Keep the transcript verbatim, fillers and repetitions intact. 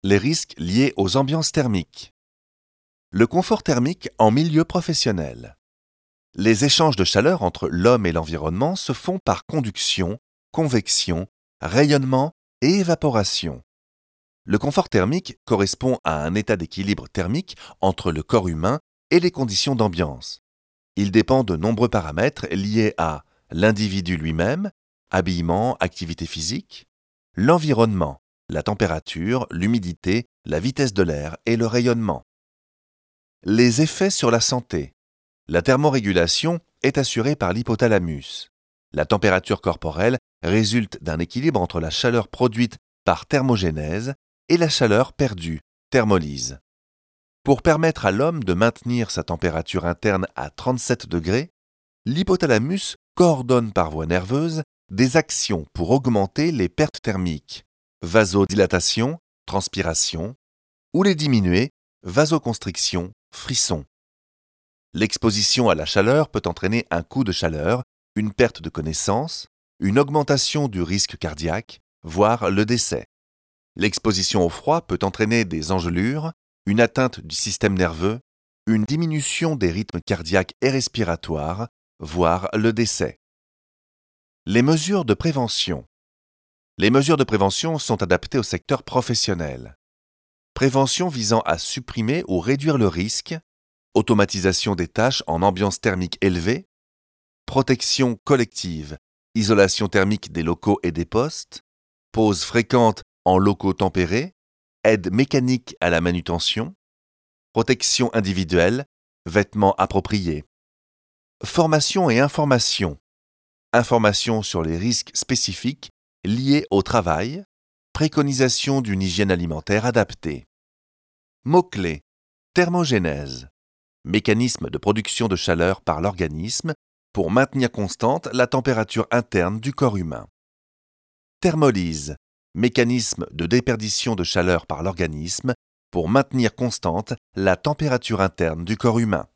Les risques liés aux ambiances thermiques. Le confort thermique en milieu professionnel. Les échanges de chaleur entre l'homme et l'environnement se font par conduction, convection, rayonnement et évaporation. Le confort thermique correspond à un état d'équilibre thermique entre le corps humain et les conditions d'ambiance. Il dépend de nombreux paramètres liés à l'individu lui-même, habillement, activité physique, l'environnement, la température, l'humidité, la vitesse de l'air et le rayonnement. Les effets sur la santé. La thermorégulation est assurée par l'hypothalamus. La température corporelle résulte d'un équilibre entre la chaleur produite par thermogénèse et la chaleur perdue, thermolyse. Pour permettre à l'homme de maintenir sa température interne à trente-sept degrés, l'hypothalamus coordonne par voie nerveuse des actions pour augmenter les pertes thermiques, vasodilatation, transpiration, ou les diminuer, vasoconstriction, frisson. L'exposition à la chaleur peut entraîner un coup de chaleur, une perte de connaissance, une augmentation du risque cardiaque, voire le décès. L'exposition au froid peut entraîner des engelures, une atteinte du système nerveux, une diminution des rythmes cardiaques et respiratoires, voire le décès. Les mesures de prévention. Les mesures de prévention sont adaptées au secteur professionnel. Prévention visant à supprimer ou réduire le risque, automatisation des tâches en ambiance thermique élevée, protection collective, isolation thermique des locaux et des postes, pause fréquente en locaux tempérés, aide mécanique à la manutention, protection individuelle, vêtements appropriés. Formation et information. Information sur les risques spécifiques liés au travail, préconisation d'une hygiène alimentaire adaptée. Mots-clés. Thermogénèse. Mécanisme de production de chaleur par l'organisme pour maintenir constante la température interne du corps humain. Thermolyse. Mécanisme de déperdition de chaleur par l'organisme pour maintenir constante la température interne du corps humain.